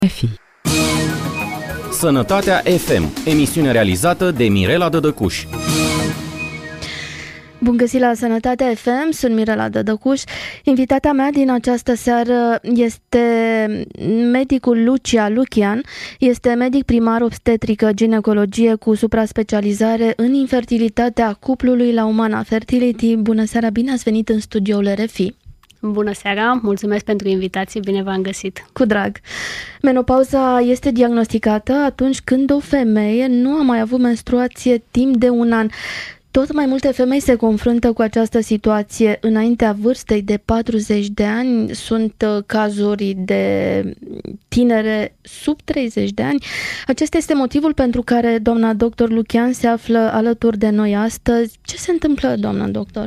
Fi. Sănătatea FM, emisiune realizată de Mirela Dădăcuș. Bun găsit la Sănătatea FM, sunt Mirela Dădăcuș. Invitata mea din această seară este medicul Lucia Lucian. Este medic primar obstetrică ginecologie cu supra-specializare în infertilitatea cuplului la Humana Fertility. Bună seara, bine ați venit în studioul RFI. Bună seara, mulțumesc pentru invitație, bine v-am găsit. Cu drag. Menopauza este diagnosticată atunci când o femeie nu a mai avut menstruație timp de un an. Tot mai multe femei se confruntă cu această situație înaintea vârstei de 40 de ani. Sunt cazuri de tinere sub 30 de ani. Acesta este motivul pentru care doamna doctor Lucian se află alături de noi astăzi. Ce se întâmplă, doamna doctor?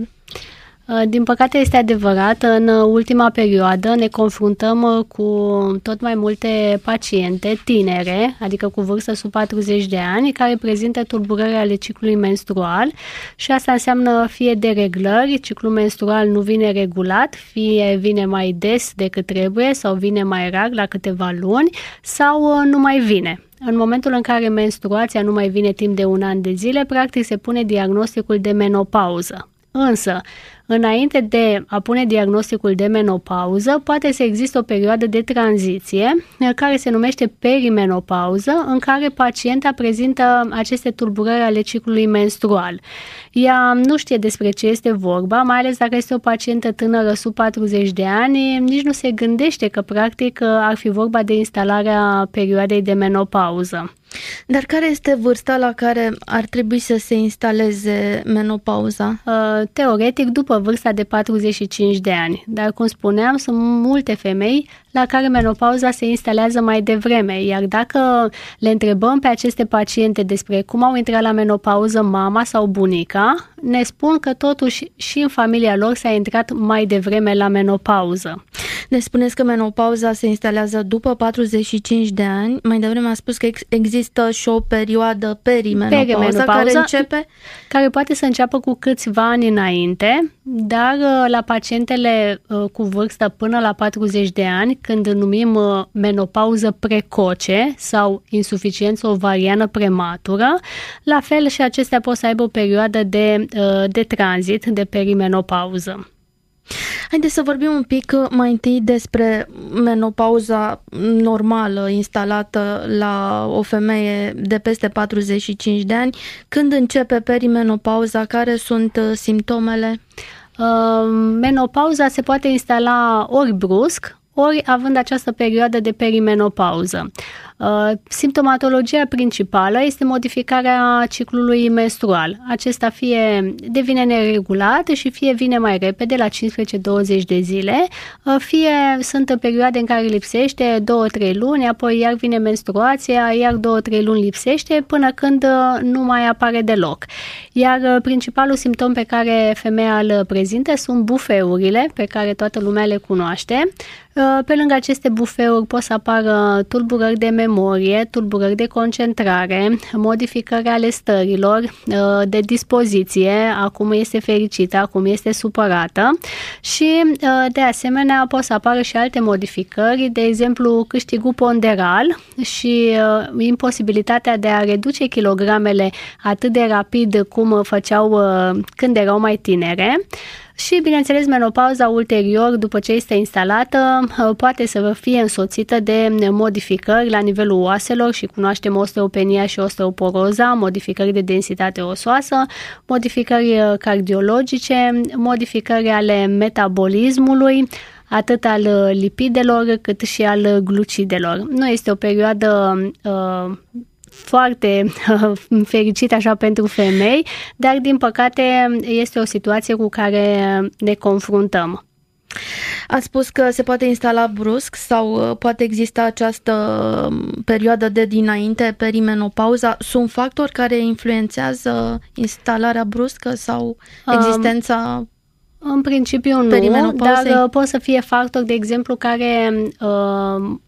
Din păcate este adevărat, în ultima perioadă ne confruntăm cu tot mai multe paciente tinere, adică cu vârstă sub 40 de ani, care prezintă tulburări ale ciclului menstrual și asta înseamnă fie dereglări, ciclul menstrual nu vine regulat, fie vine mai des decât trebuie sau vine mai rar la câteva luni sau nu mai vine. În momentul în care menstruația nu mai vine timp de un an de zile, practic se pune diagnosticul de menopauză. Însă, înainte de a pune diagnosticul de menopauză, poate să existe o perioadă de tranziție care se numește perimenopauză, în care pacienta prezintă aceste tulburări ale ciclului menstrual. Ea nu știe despre ce este vorba, mai ales dacă este o pacientă tânără sub 40 de ani, nici nu se gândește că practic ar fi vorba de instalarea perioadei de menopauză. Dar care este vârsta la care ar trebui să se instaleze menopauza? Teoretic, după vârsta de 45 de ani. Dar, cum spuneam, sunt multe femei la care menopauza se instalează mai devreme, iar dacă le întrebăm pe aceste paciente despre cum au intrat la menopauză mama sau bunica, ne spun că totuși și în familia lor s-a intrat mai devreme la menopauză. Ne spuneți că menopauza se instalează după 45 de ani. Mai devreme a spus că există și o perioadă perimenopauza care începe? Care poate să înceapă cu câțiva ani înainte, dar la pacientele cu vârstă până la 40 de ani, când numim menopauză precoce sau insuficiență ovariană prematură, la fel și acestea pot să aibă o perioadă de tranzit, de perimenopauză. Haideți să vorbim un pic mai întâi despre menopauza normală instalată la o femeie de peste 45 de ani. Când începe perimenopauza, care sunt simptomele? Menopauza se poate instala ori brusc, ori având această perioadă de perimenopauză. Simptomatologia principală este modificarea ciclului menstrual. Acesta fie devine neregulat și fie vine mai repede, la 15-20 de zile, fie sunt perioade în care lipsește 2-3 luni, apoi iar vine menstruația, iar 2-3 luni lipsește, până când nu mai apare deloc. Iar principalul simptom pe care femeia îl prezintă sunt bufeurile, pe care toată lumea le cunoaște. Pe lângă aceste bufeuri pot să apară tulburări de memorie, tulburări de concentrare, modificări ale stărilor, de dispoziție, acum este fericită, acum este supărată și de asemenea pot să apară și alte modificări, de exemplu câștigul ponderal și imposibilitatea de a reduce kilogramele atât de rapid cum făceau când erau mai tinere. Și, bineînțeles, menopauza ulterior, după ce este instalată, poate să fie însoțită de modificări la nivelul oaselor și cunoaștem osteopenia și osteoporoza, modificări de densitate osoasă, modificări cardiologice, modificări ale metabolismului, atât al lipidelor cât și al glucidelor. Nu este o perioadă foarte fericit așa pentru femei, dar din păcate este o situație cu care ne confruntăm. Ați spus că se poate instala brusc sau poate exista această perioadă de dinainte, perimenopauza. Sunt factori care influențează instalarea bruscă sau existența în principiu nu, dar pot să fie factori, de exemplu, care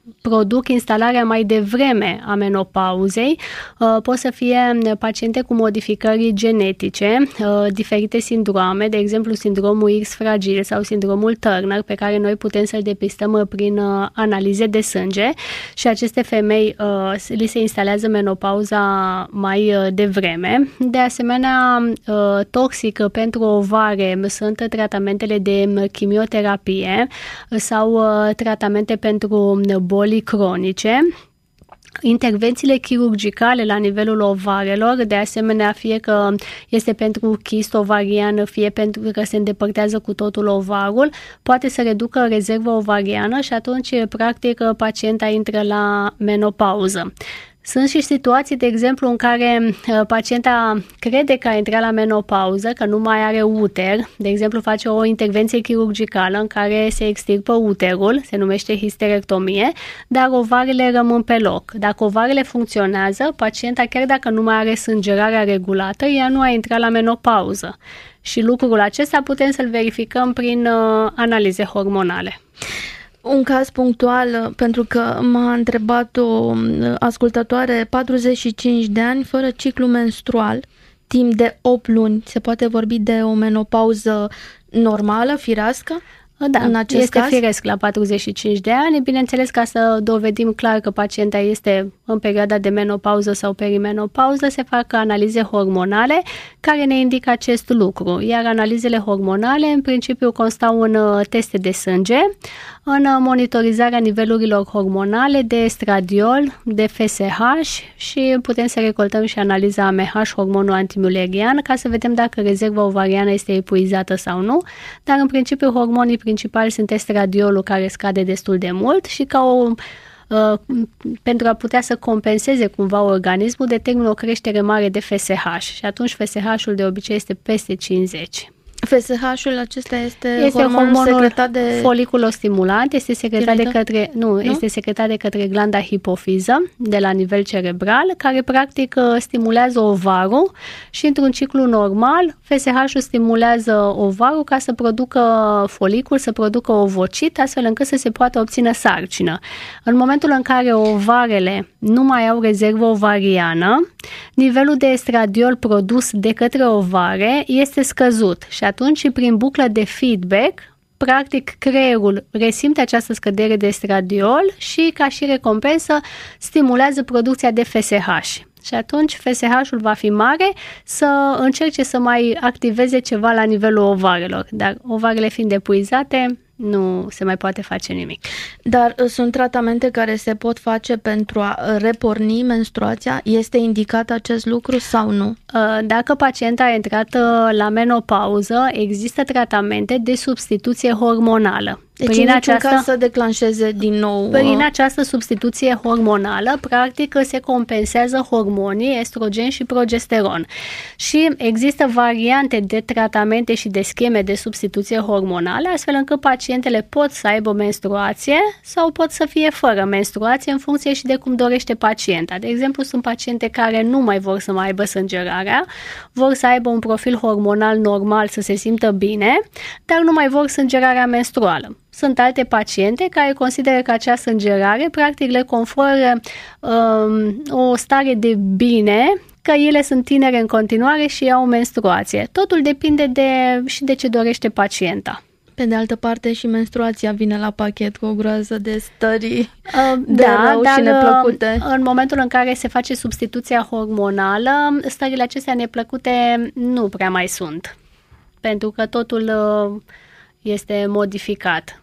produc instalarea mai devreme a menopauzei. Pot să fie paciente cu modificări genetice, diferite sindroame, de exemplu sindromul X fragil sau sindromul Turner, pe care noi putem să-l depistăm prin analize de sânge și aceste femei li se instalează menopauza mai devreme. De asemenea, toxic pentru ovare sunt tratamentele de chimioterapie sau tratamente pentru boli cronice. Intervențiile chirurgicale la nivelul ovarelor, de asemenea, fie că este pentru chist ovarian, fie pentru că se îndepărtează cu totul ovarul, poate să reducă rezerva ovariană și atunci, practic, pacienta intră la menopauză. Sunt și situații, de exemplu, în care pacienta crede că a intrat la menopauză, că nu mai are uter, de exemplu face o intervenție chirurgicală în care se extirpă uterul, se numește histerectomie, dar ovarele rămân pe loc. Dacă ovarele funcționează, pacienta, chiar dacă nu mai are sângerarea regulată, ea nu a intrat la menopauză. Și lucrul acesta putem să-l verificăm prin analize hormonale. Un caz punctual, pentru că m-a întrebat o ascultătoare, 45 de ani, fără ciclu menstrual, timp de 8 luni. Se poate vorbi de o menopauză normală, firească? Da, în acest caz? Firesc la 45 de ani. Bineînțeles, ca să dovedim clar că pacienta este în perioada de menopauză sau perimenopauză, se fac analize hormonale care ne indică acest lucru. Iar analizele hormonale, în principiu, constau în teste de sânge, în monitorizarea nivelurilor hormonale de estradiol, de FSH și putem să recoltăm și analiza AMH, hormonul antimulerian, ca să vedem dacă rezerva ovariană este epuizată sau nu, dar în principiu hormonii principali sunt estradiolul, care scade destul de mult și pentru a putea să compenseze cumva organismul, determină o creștere mare de FSH și atunci FSH-ul de obicei este peste 50. FSH-ul acesta este hormonul secretat de foliculostimulant, este secretat de către este secretat de către glanda hipofiză de la nivel cerebral, care practic stimulează ovarul și într-un ciclu normal FSH-ul stimulează ovarul ca să producă folicul, să producă ovocit, astfel încât să se poată obține sarcină. În momentul în care ovarele nu mai au rezervă ovariană, nivelul de estradiol produs de către ovare este scăzut și atunci, prin buclă de feedback, practic creierul resimte această scădere de estradiol și, ca și recompensă, stimulează producția de FSH. Și atunci FSH-ul va fi mare să încerce să mai activeze ceva la nivelul ovarelor, dar ovarele fiind epuizate, nu se mai poate face nimic. Dar sunt tratamente care se pot face pentru a reporni menstruația? Este indicat acest lucru sau nu? Dacă pacienta a intrat la menopauză, există tratamente de substituție hormonală. Deci în niciun caz să declanșeze din nou. Prin această substituție hormonală, practic se compensează hormonii estrogen și progesteron. Și există variante de tratamente și de scheme de substituție hormonale, astfel încât pacientele pot să aibă menstruație sau pot să fie fără menstruație în funcție și de cum dorește pacienta. De exemplu, sunt paciente care nu mai vor să mai aibă sângerarea, vor să aibă un profil hormonal normal, să se simtă bine, dar nu mai vor sângerarea menstruală. Sunt alte paciente care consideră că acea sângerare practic le conferă o stare de bine, că ele sunt tinere în continuare și au menstruație. Totul depinde și de ce dorește pacienta. Pe de altă parte și menstruația vine la pachet cu o groază de stări de rău și neplăcute. În momentul în care se face substituția hormonală, stările acestea neplăcute nu prea mai sunt, pentru că totul este modificat.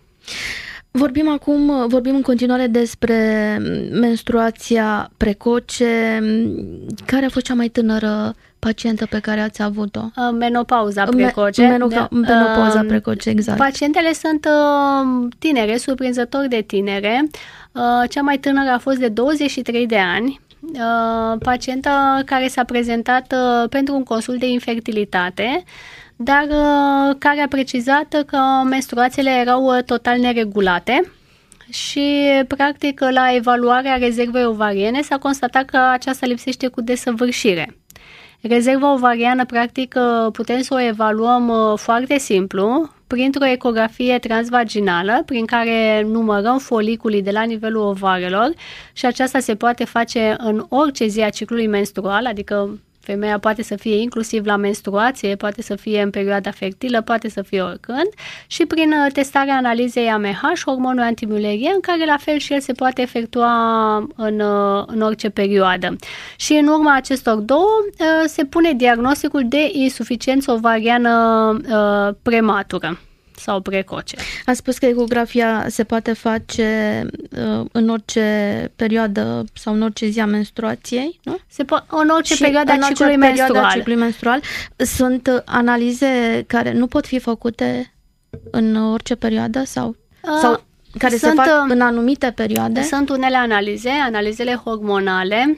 Vorbim în continuare despre menstruația precoce. Care a fost cea mai tânără pacientă pe care ați avut-o? Menopauza precoce. Menopauza precoce, exact. Pacientele sunt tinere, surprinzător de tinere. Cea mai tânără a fost de 23 de ani. Pacientă care s-a prezentat pentru un consult de infertilitate, dar care a precizat că menstruațiile erau total neregulate și, practic, la evaluarea rezervei ovariene s-a constatat că aceasta lipsește cu desăvârșire. Rezerva ovariană, practic, putem să o evaluăm foarte simplu printr-o ecografie transvaginală, prin care numărăm foliculii de la nivelul ovarelor și aceasta se poate face în orice zi a ciclului menstrual, adică femeia poate să fie inclusiv la menstruație, poate să fie în perioada fertilă, poate să fie oricând, și prin testarea analizei AMH, hormonul antimulerien, care la fel și el se poate efectua în orice perioadă. Și în urma acestor două se pune diagnosticul de insuficiență ovariană prematură sau precoce. A spus că ecografia se poate face în orice perioadă sau în orice zi a menstruației, nu? În orice perioadă a ciclului menstrual. Sunt analize care nu pot fi făcute în orice perioadă sau care se fac în anumite perioade? Sunt unele analizele hormonale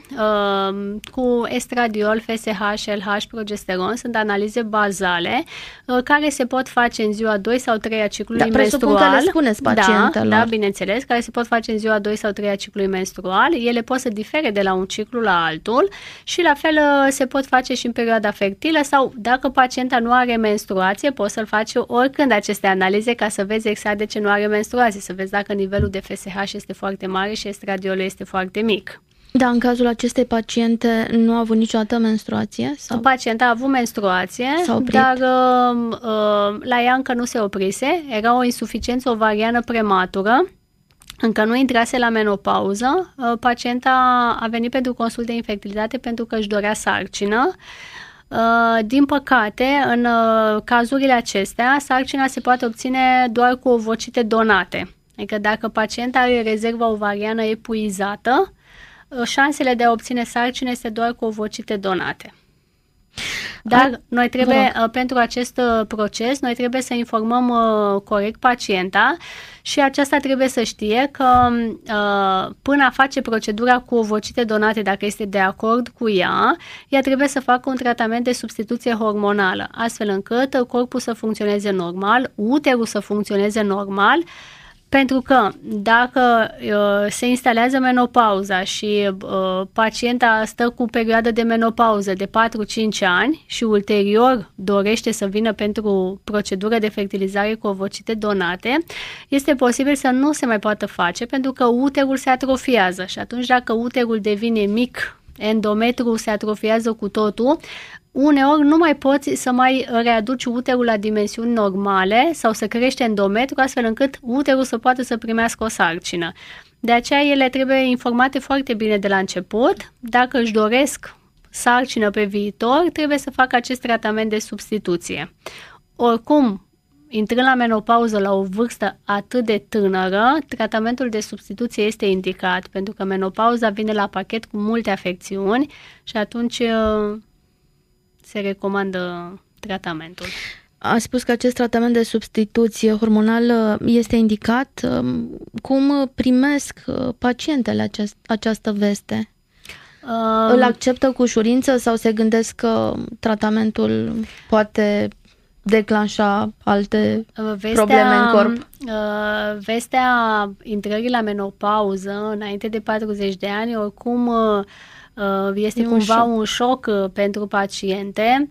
cu estradiol, FSH, LH, progesteron, sunt analize bazale care se pot face în ziua 2 sau 3 a ciclului menstrual. Presupun că le spuneți pacientelor. Da, bineînțeles, care se pot face în ziua 2 sau 3 a ciclului menstrual. Ele pot să difere de la un ciclu la altul și la fel se pot face și în perioada fertilă sau dacă pacienta nu are menstruație, poți să-l faci oricând aceste analize ca să vezi exact de ce nu are menstruație, să vezi dacă nivelul de FSH este foarte mare și estradiolul este foarte mic. Da, în cazul acestei paciente nu a avut niciodată menstruație? Sau? Pacienta a avut menstruație, dar la ea încă nu se oprise, era o insuficiență ovariană prematură, încă nu intrase la menopauză, pacienta a venit pentru consult de infertilitate pentru că își dorea sarcină. Din păcate, în cazurile acestea, sarcina se poate obține doar cu ovocite donate. Adică dacă pacienta are rezerva ovariană epuizată, șansele de a obține sarcină este doar cu ovocite donate. Dar noi trebuie, pentru acest proces, noi trebuie să informăm corect pacienta și aceasta trebuie să știe că până a face procedura cu ovocite donate, dacă este de acord cu ea trebuie să facă un tratament de substituție hormonală, astfel încât corpul să funcționeze normal, uterul să funcționeze normal, pentru că dacă se instalează menopauza și pacienta stă cu perioadă de menopauză de 4-5 ani și ulterior dorește să vină pentru procedură de fertilizare cu ovocite donate, este posibil să nu se mai poată face pentru că uterul se atrofiază și atunci dacă uterul devine mic, endometrul se atrofiază cu totul, uneori nu mai poți să mai readuci uterul la dimensiuni normale sau să crește endometru astfel încât uterul să poată să primească o sarcină. De aceea ele trebuie informate foarte bine de la început. Dacă își doresc sarcină pe viitor, trebuie să facă acest tratament de substituție. Oricum, intrând la menopauză la o vârstă atât de tânără, tratamentul de substituție este indicat pentru că menopauza vine la pachet cu multe afecțiuni și atunci se recomandă tratamentul. A spus că acest tratament de substituție hormonală este indicat. Cum primesc pacientele această veste? Îl acceptă cu ușurință sau se gândesc că tratamentul poate declanșa alte probleme în corp? Vestea intrării la menopauză înainte de 40 de ani oricum este cumva un șoc pentru paciente.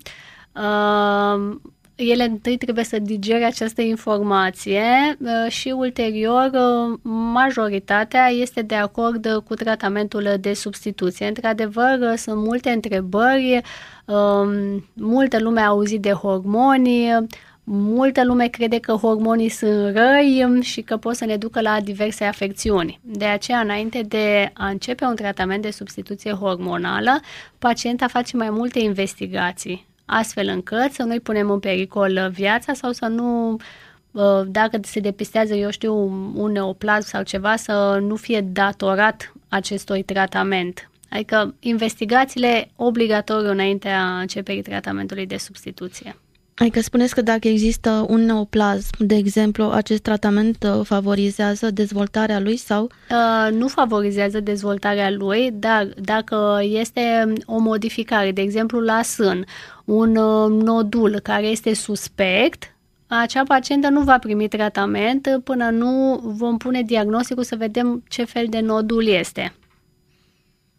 Ele întâi trebuie să digere această informație și ulterior majoritatea este de acord cu tratamentul de substituție. Într-adevăr, sunt multe întrebări, multă lume a auzit de hormoni, multă lume crede că hormonii sunt răi și că pot să ne ducă la diverse afecțiuni. De aceea, înainte de a începe un tratament de substituție hormonală, pacienta face mai multe investigații, astfel încât să nu-i punem în pericol viața sau să nu, dacă se depistează, un neoplasm sau ceva, să nu fie datorat acestui tratament. Adică investigațiile obligatorii înaintea începerii tratamentului de substituție. Adică spuneți că dacă există un neoplasm, de exemplu, acest tratament favorizează dezvoltarea lui sau? Nu favorizează dezvoltarea lui, dar dacă este o modificare, de exemplu la sân, un nodul care este suspect, acea pacientă nu va primi tratament până nu vom pune diagnosticul să vedem ce fel de nodul este.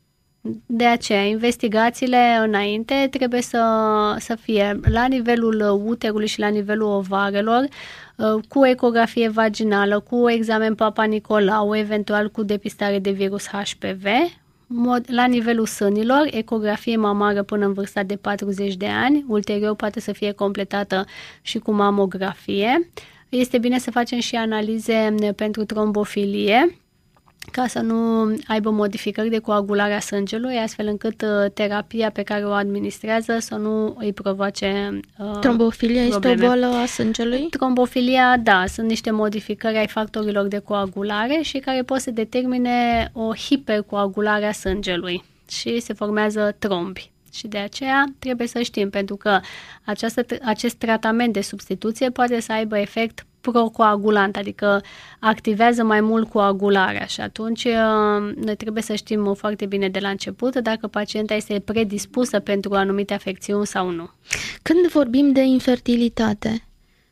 De aceea, investigațiile înainte trebuie să fie la nivelul uterului și la nivelul ovarelor, cu ecografie vaginală, cu examen Papa Nicolau, eventual cu depistare de virus HPV, la nivelul sânilor, ecografie mamară până în vârsta de 40 de ani, ulterior poate să fie completată și cu mamografie. Este bine să facem și analize pentru trombofilie, ca să nu aibă modificări de coagulare a sângelui, astfel încât terapia pe care o administrează să nu îi provoace Trombofilia probleme. este o boală a sângelui? Trombofilia, da, sunt niște modificări ai factorilor de coagulare și care pot să determine o hipercoagulare a sângelui și se formează trombi. Și de aceea trebuie să știm, pentru că acest tratament de substituție poate să aibă efect procoagulant, adică activează mai mult coagularea și atunci noi trebuie să știm foarte bine de la început dacă pacienta este predispusă pentru anumite afecțiuni sau nu. Când vorbim de infertilitate?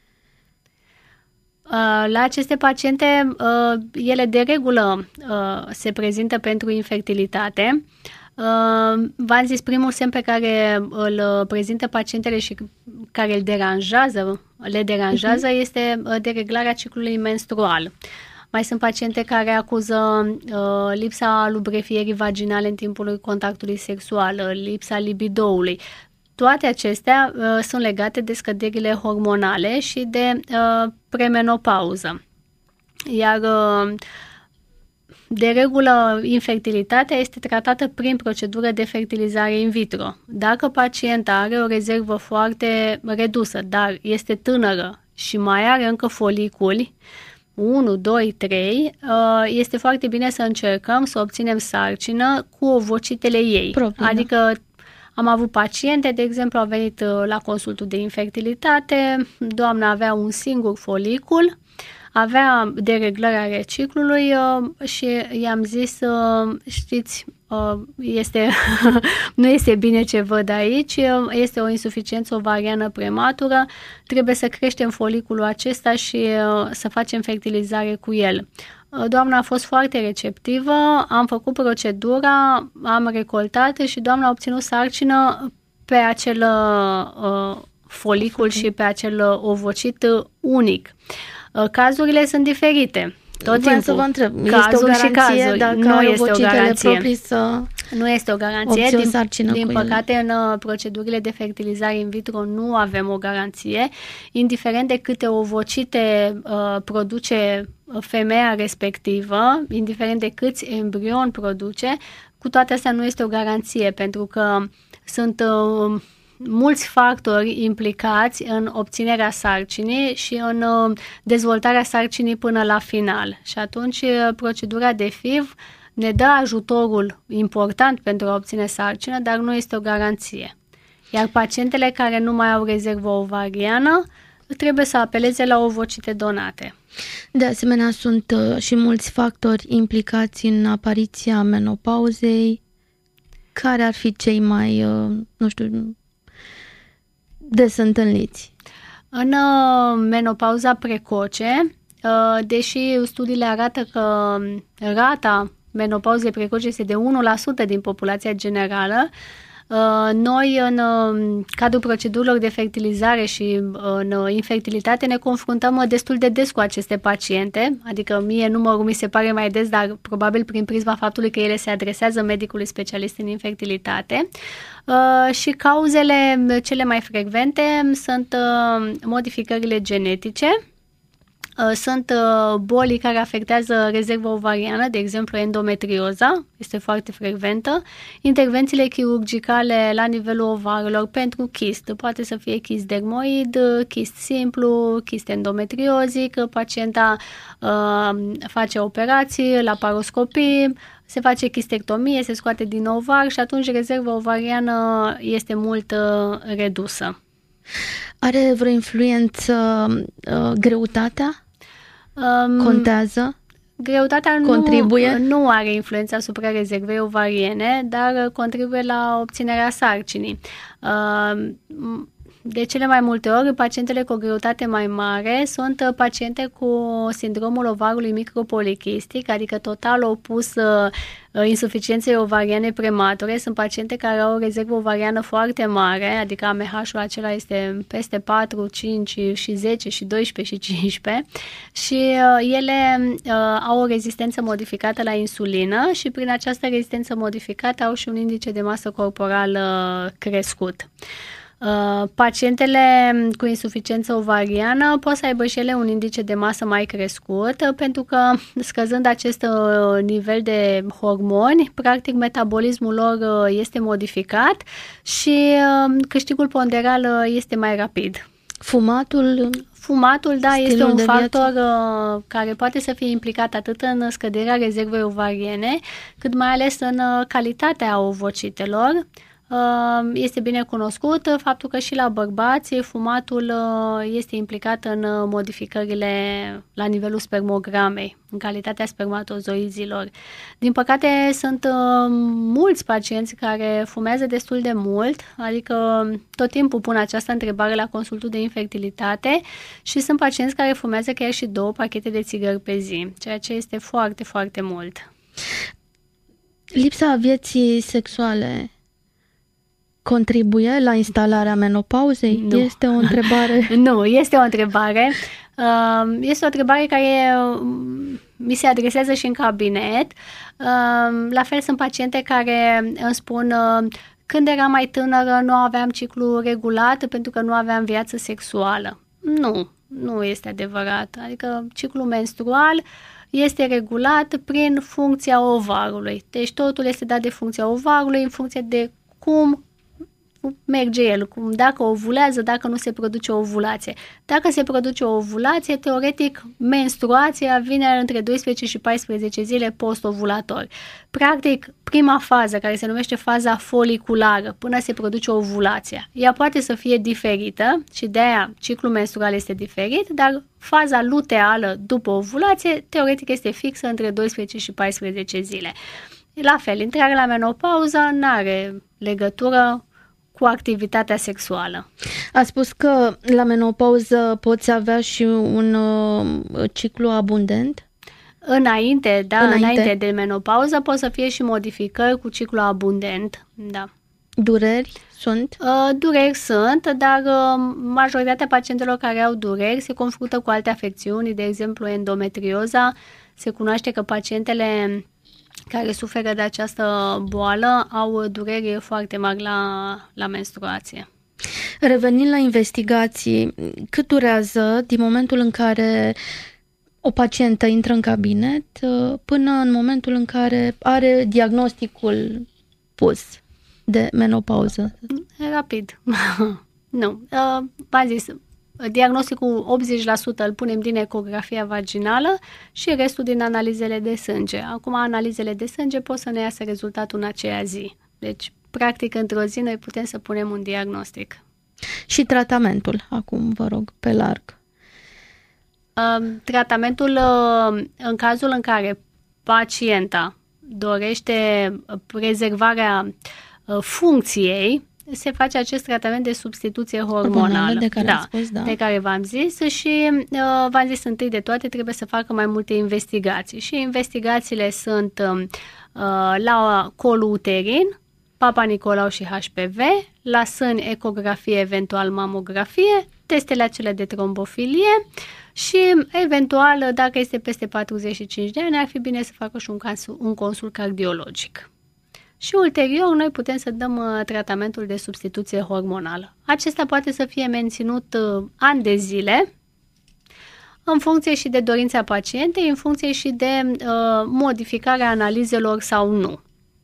La aceste paciente, ele de regulă se prezintă pentru infertilitate. V-am zis, primul semn pe care îl prezintă pacientele și care le deranjează este dereglarea ciclului menstrual. Mai sunt paciente care acuză lipsa lubrefierii vaginale în timpul contactului sexual, lipsa libidoului. Toate acestea sunt legate de scăderile hormonale și de premenopauză. Iar de regulă, infertilitatea este tratată prin procedură de fertilizare in vitro. Dacă pacienta are o rezervă foarte redusă, dar este tânără și mai are încă foliculi, 1, 2, 3, este foarte bine să încercăm să obținem sarcină cu ovocitele ei. Proprii, adică am avut paciente, de exemplu, au venit la consultul de infertilitate, doamna avea un singur folicul, avea dereglarea ciclului și i-am zis, știți, nu este bine ce văd aici, este o insuficiență ovariană prematură, trebuie să creștem foliculul acesta și să facem fertilizare cu el. Doamna a fost foarte receptivă, am făcut procedura, am recoltat și doamna a obținut sarcină pe acel folicul și pe acel ovocit unic. Cazurile sunt din timpul. Să vă întreb, este o garanție dacă nu este o garanție. proprii să nu este o garanție. Din cu păcate, în procedurile de fertilizare in vitro nu avem o garanție. Indiferent de câte ovocite produce femeia respectivă, indiferent de câți embrioni produce, cu toate astea nu este o garanție, pentru că sunt mulți factori implicați în obținerea sarcinii și în dezvoltarea sarcinii până la final. Și atunci procedura de FIV ne dă ajutorul important pentru a obține sarcină, dar nu este o garanție. Iar pacientele care nu mai au rezervă ovariană trebuie să apeleze la ovocite donate. De asemenea, sunt și mulți factori implicați în apariția menopauzei. Care ar fi cei mai, des întâlniți? În menopauza precoce, deși studiile arată că rata menopauzei precoce este de 1% din populația generală, noi în cadrul procedurilor de fertilizare și în infertilitate ne confruntăm destul de des cu aceste paciente, adică mie numărul mi se pare mai des, dar probabil prin prisma faptului că ele se adresează medicului specialist în infertilitate. Și cauzele cele mai frecvente sunt modificările genetice, sunt boli care afectează rezerva ovariană, de exemplu endometrioza, este foarte frecventă, intervențiile chirurgicale la nivelul ovarelor pentru chist, poate să fie chist dermoid, chist simplu, chist endometriozic, pacienta face operații, laparoscopii, se face chistectomie, se scoate din ovar și atunci rezerva ovariană este mult redusă. Are vreo influență greutatea? Contează? Greutatea contribuie? Nu are influență asupra rezervei ovariene, dar contribuie la obținerea sarcinii. De cele mai multe ori, pacientele cu o greutate mai mare sunt paciente cu sindromul ovarului micropolichistic, adică total opus insuficienței ovariene premature. Sunt paciente care au o rezervă ovariană foarte mare, adică AMH-ul acela este peste 4, 5 și 10 și 12 și 15 și ele au o rezistență modificată la insulină și prin această rezistență modificată au și un indice de masă corporală crescut. Pacientele cu insuficiență ovariană pot să aibă și ele un indice de masă mai crescut pentru că scăzând acest nivel de hormoni, practic metabolismul lor este modificat și câștigul ponderal este mai rapid. Fumatul, da, este un factor care poate să fie implicat atât în scăderea rezervei ovariene, cât mai ales în calitatea ovocitelor. Este bine cunoscut faptul că și la bărbați fumatul este implicat în modificările la nivelul spermogramei, în calitatea spermatozoizilor. Din păcate sunt mulți pacienți care fumează destul de mult, adică tot timpul pun această întrebare la consultul de infertilitate și sunt pacienți care fumează chiar și 2 pachete de țigări pe zi, ceea ce este foarte, foarte mult. Lipsa vieții sexuale contribuie la instalarea menopauzei? Nu. Este o întrebare? Nu, este o întrebare. Este o întrebare care mi se adresează și în cabinet. La fel sunt paciente care îmi spun când eram mai tânără nu aveam ciclu regulat pentru că nu aveam viață sexuală. Nu este adevărat. Adică ciclul menstrual este regulat prin funcția ovarului. Deci totul este dat de funcția ovarului în funcție de cum merge el, dacă ovulează, dacă nu se produce o ovulație. Dacă se produce o ovulație, teoretic, menstruația vine între 12 și 14 zile post-ovulator. Practic, prima fază, care se numește faza foliculară, până se produce ovulația, ea poate să fie diferită și de aia ciclul menstrual este diferit, dar faza luteală după ovulație, teoretic, este fixă între 12 și 14 zile. La fel, intrarea la menopauză nu are legătură cu activitatea sexuală. A spus că la menopauză poți avea și un ciclu abundent? Înainte de menopauză pot să fie și modificări cu ciclu abundent, da. Dureri sunt? Dureri sunt, dar majoritatea pacientelor care au dureri se confruntă cu alte afecțiuni, de exemplu endometrioza. Se cunoaște că pacientele care suferă de această boală au dureri foarte mari la menstruație. Revenind la investigații, cât durează din momentul în care o pacientă intră în cabinet până în momentul în care are diagnosticul pus de menopauză? Rapid. Nu. V-am zis, diagnosticul 80% îl punem din ecografia vaginală și restul din analizele de sânge. Acum, analizele de sânge pot să ne iasă rezultatul în aceea zi. Deci, practic, într-o zi noi putem să punem un diagnostic. Și tratamentul, acum, vă rog, pe larg. Tratamentul, în cazul în care pacienta dorește prezervarea funcției, se face acest tratament de substituție hormonală de care ați spus, da. De care v-am zis și v-am zis întâi de toate trebuie să facă mai multe investigații și investigațiile sunt la colul uterin, Papa Nicolau și HPV, la sâni ecografie, eventual mamografie, testele acelea de trombofilie și eventual, dacă este peste 45 de ani, ar fi bine să facă și un consult cardiologic. Și ulterior noi putem să dăm tratamentul de substituție hormonală. Acesta poate să fie menținut ani de zile, în funcție și de dorința pacientei, în funcție și de modificarea analizelor sau nu.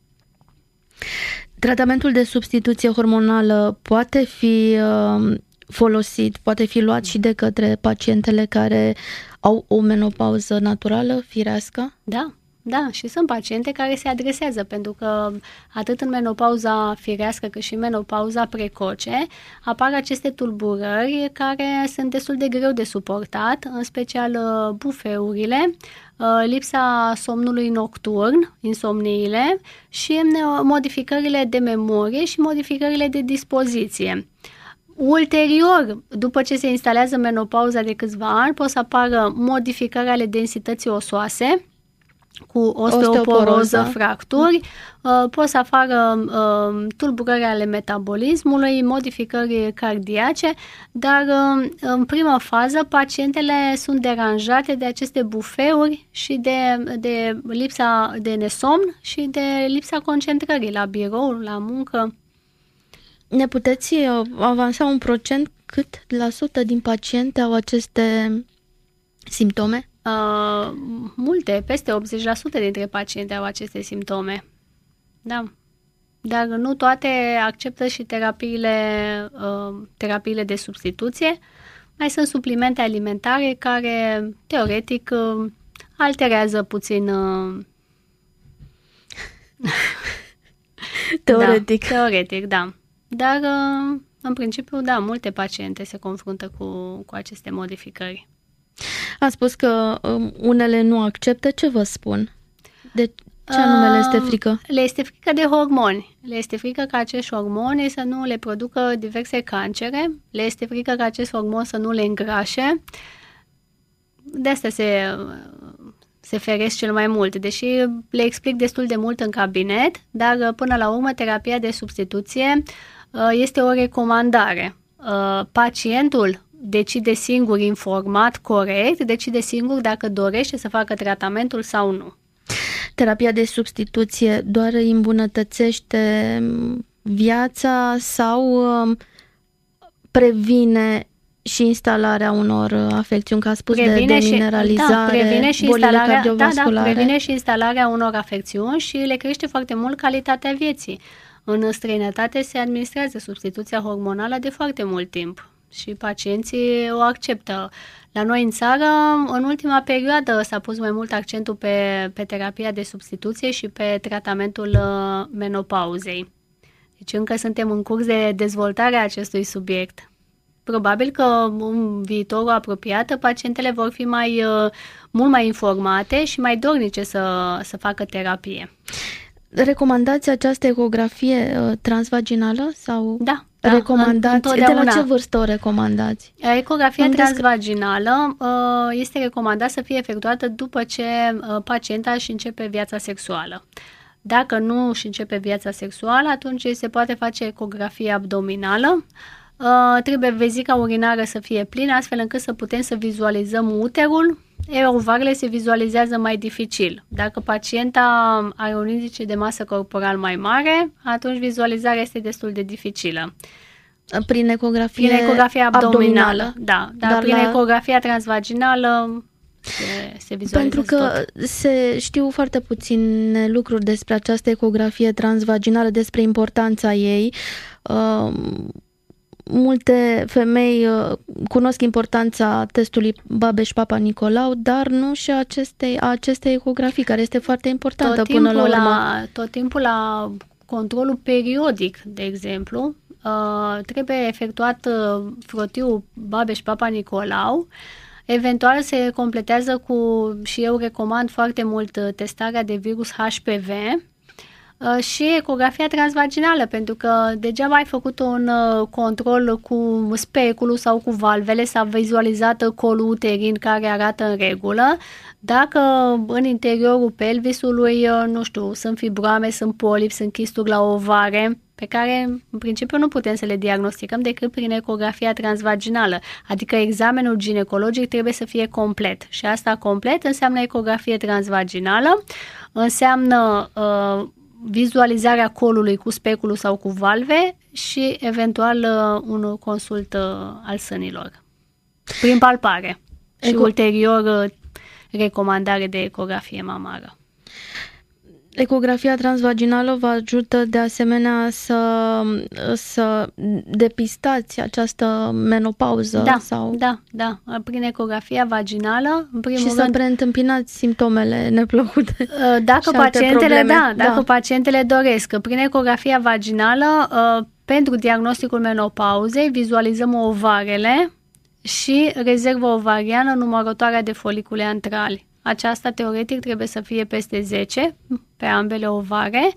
Tratamentul de substituție hormonală poate fi folosit, poate fi luat și de către pacientele care au o menopauză naturală, firească? Da, și sunt paciente care se adresează, pentru că atât în menopauza firească cât și în menopauza precoce apar aceste tulburări care sunt destul de greu de suportat, în special bufeurile, lipsa somnului nocturn, insomniile și modificările de memorie și modificările de dispoziție. Ulterior, după ce se instalează menopauza de câțiva ani, pot să apară modificări ale densității osoase, cu osteoporoză, fracturi, pot să apară tulburări ale metabolismului, modificări cardiace, dar în prima fază pacientele sunt deranjate de aceste bufeuri și de lipsa de nesomn și de lipsa concentrării la birou, la muncă. Ne puteți avansa un procent cât la sută din paciente au aceste simptome? Multe, peste 80% dintre pacienți au aceste simptome. Da. Dar nu toate acceptă și terapiile de substituție. Mai sunt suplimente alimentare care, teoretic, alterează puțin... Teoretic. Da, teoretic, da. Dar, în principiu, da, multe paciente se confruntă cu aceste modificări. Am spus că unele nu acceptă. Ce vă spun? De ce anume le este frică? Le este frică de hormoni. Le este frică ca acești hormoni să nu le producă diverse cancere. Le este frică ca acest hormon să nu le îngrașe. De asta se feresc cel mai mult, deși le explic destul de mult în cabinet, dar până la urmă terapia de substituție este o recomandare. Pacientul decide singur, informat, corect, decide singur dacă dorește să facă tratamentul sau nu. Terapia de substituție doar îi îmbunătățește viața sau previne și instalarea unor afecțiuni, ca a spus, de demineralizare, bolile cardiovasculare? Previne și instalarea unor afecțiuni și le crește foarte mult calitatea vieții. În străinătate se administrează substituția hormonală de foarte mult timp și pacienții o acceptă. La noi în țară, în ultima perioadă, s-a pus mai mult accentul pe terapia de substituție și pe tratamentul menopauzei. Deci încă suntem în curs de dezvoltare a acestui subiect. Probabil că în viitorul apropiat pacientele vor fi mult mai informate și mai dornice să facă terapie. Recomandați această ecografie transvaginală? Sau da, recomandați? De la ce vârstă o recomandați? Ecografia transvaginală este recomandat să fie efectuată după ce pacienta își începe viața sexuală. Dacă nu își începe viața sexuală, atunci se poate face ecografie abdominală. Trebuie vezica urinară să fie plină, astfel încât să putem să vizualizăm uterul. Ovarele se vizualizează mai dificil. Dacă pacienta are un indice de masă corporal mai mare, atunci vizualizarea este destul de dificilă. Prin ecografie abdominală. Da, dar prin ecografia transvaginală se vizualizează. Pentru că se știu foarte puține lucruri despre această ecografie transvaginală, despre importanța ei. Multe femei cunosc importanța testului Babeș-Papa Nicolau, dar nu și acestei ecografii, care este foarte importantă până la urmă. Tot timpul la controlul periodic, de exemplu, trebuie efectuat frotiul Babeș-Papa Nicolau. Eventual se completează și eu recomand foarte mult testarea de virus HPV, și ecografia transvaginală, pentru că degeaba ai făcut un control cu speculul sau cu valvele, s-a vizualizat colul uterin care arată în regulă. Dacă în interiorul pelvisului, nu știu, sunt fibroame, sunt polipi, sunt chisturi la ovare, pe care în principiu nu putem să le diagnosticăm decât prin ecografia transvaginală. Adică examenul ginecologic trebuie să fie complet și asta complet înseamnă ecografie transvaginală, înseamnă vizualizarea colului cu speculul sau cu valve și eventual un consult al sânilor prin palpare și ulterior recomandare de ecografie mamară. Ecografia transvaginală vă ajută de asemenea să depistați această menopauză? Da. Prin ecografia vaginală, în primul rând, să preîntâmpinați simptomele neplăcute. Dacă pacientele doresc. Prin ecografia vaginală, pentru diagnosticul menopauzei, vizualizăm ovarele și rezerva ovariană, numărătoarea de folicule antrali. Aceasta, teoretic, trebuie să fie peste 10 pe ambele ovare.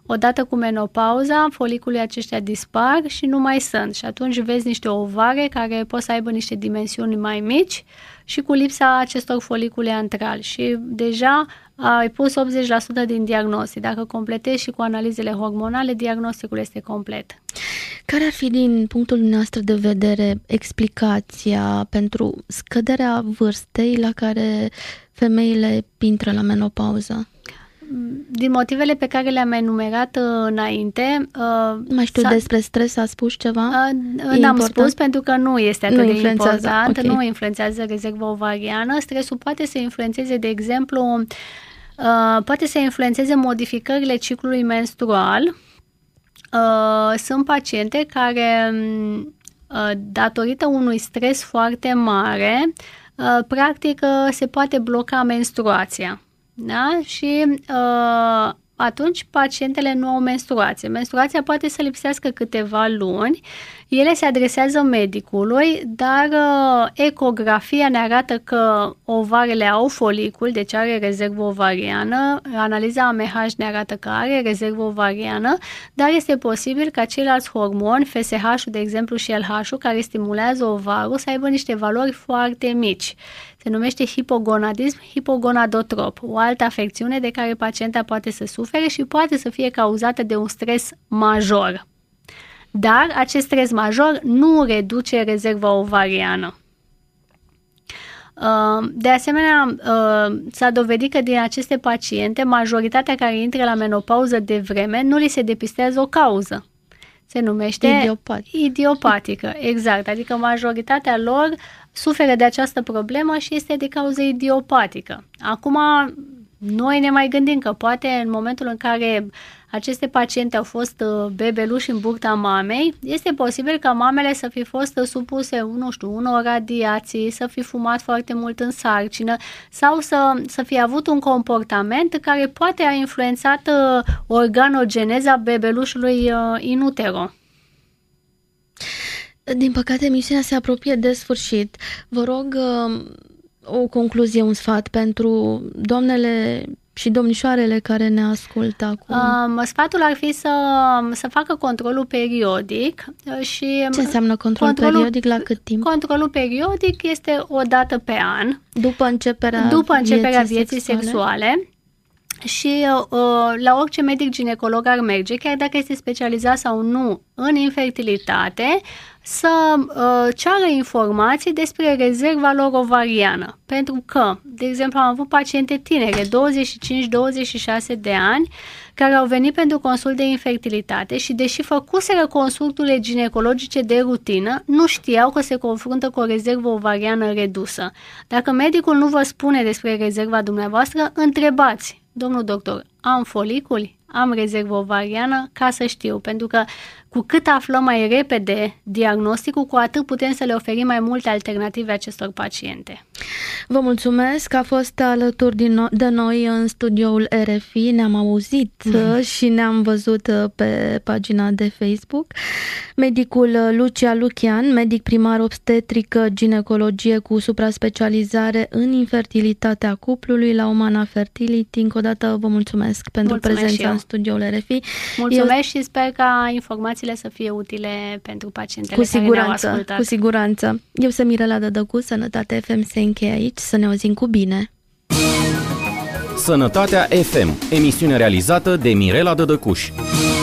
Odată cu menopauza, foliculii aceștia dispar și nu mai sunt. Și atunci vezi niște ovare care pot să aibă niște dimensiuni mai mici și cu lipsa acestor folicule antrali. Și deja ai pus 80% din diagnostic. Dacă completezi și cu analizele hormonale, diagnosticul este complet. Care ar fi, din punctul nostru de vedere, explicația pentru scăderea vârstei la care femeile intră la menopauză? Din motivele pe care le-am enumerat înainte... Mai știu, despre stres a spus ceva? N-am spus pentru că nu este atât de important, okay. Nu influențează rezerva ovariană. Stresul poate să influențeze, de exemplu, poate să influențeze modificările ciclului menstrual. Sunt paciente care, datorită unui stres foarte mare, practic se poate bloca menstruația. Da? Și atunci pacientele nu au menstruație. Menstruația poate să lipsească câteva luni, ele se adresează medicului, dar ecografia ne arată că ovarele au folicul, deci are rezervă ovariană, analiza AMH ne arată că are rezervă ovariană, dar este posibil ca ceilalți hormoni, FSH-ul, de exemplu, și LH-ul, care stimulează ovarul, să aibă niște valori foarte mici. Se numește hipogonadism hipogonadotrop, o altă afecțiune de care pacienta poate să sufere și poate să fie cauzată de un stres major. Dar acest stres major nu reduce rezerva ovariană. De asemenea, s-a dovedit că din aceste paciente, majoritatea care intră la menopauză de vreme, nu li se depistează o cauză. Se numește idiopatică, exact, adică majoritatea lor suferă de această problemă și este de cauză idiopatică. Acum, noi ne mai gândim că poate în momentul în care aceste paciente au fost bebeluși în burta mamei, este posibil ca mamele să fi fost supuse, unor radiații, să fi fumat foarte mult în sarcină sau să fi avut un comportament care poate a influențat organogeneza bebelușului in utero. Din păcate, emisiunea se apropie de sfârșit. Vă rog o concluzie, un sfat pentru doamnele și domnișoarele care ne ascultă acum. Sfatul ar fi să facă controlul periodic. Și ce înseamnă controlul periodic? La cât timp? Controlul periodic este o dată pe an. După începerea vieții sexuale. Și la orice medic ginecolog ar merge, chiar dacă este specializat sau nu în infertilitate, să ceară informații despre rezerva lor ovariană. Pentru că, de exemplu, am avut paciente tinere, 25-26 de ani, care au venit pentru consult de infertilitate și, deși făcuseră consulturile ginecologice de rutină, nu știau că se confruntă cu o rezervă ovariană redusă. Dacă medicul nu vă spune despre rezerva dumneavoastră, întrebați: domnul doctor, am foliculi? Am rezervă ovariană? Ca să știu, pentru că cu cât aflăm mai repede diagnosticul, cu atât putem să le oferim mai multe alternative acestor paciente. Vă mulțumesc că a fost alături de noi în studioul RFI, ne-am auzit și ne-am văzut pe pagina de Facebook. Medicul Lucia Lucian, medic primar obstetrică ginecologie cu supraspecializare în infertilitatea cuplului la Omana Fertility. Încă o dată vă mulțumesc pentru prezența în studioul RFI. Mulțumesc și sper ca informațiile să fie utile pentru pacientele care ne-au ascultat. Cu siguranță. Eu sunt Mirela Dădăcu, Sănătate FM se încheie aici. Să ne auzim cu bine. Sănătatea FM, emisiune realizată de Mirela Dădăcuș.